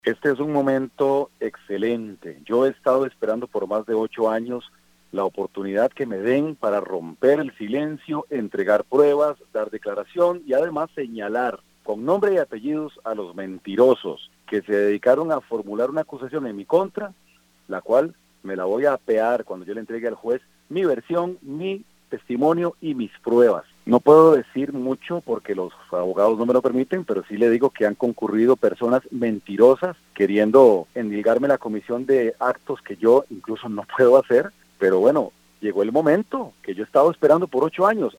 Este es un momento excelente. Yo he estado esperando por más de 8 años la oportunidad que me den para romper el silencio, entregar pruebas, dar declaración y además señalar con nombre y apellidos a los mentirosos que se dedicaron a formular una acusación en mi contra, la cual me la voy a apear cuando yo le entregue al juez mi versión, mi testimonio y mis pruebas. No puedo decir mucho porque los abogados no me lo permiten, pero sí le digo que han concurrido personas mentirosas queriendo endilgarme la comisión de actos que yo incluso no puedo hacer, pero bueno, llegó el momento que yo he estado esperando por 8 años.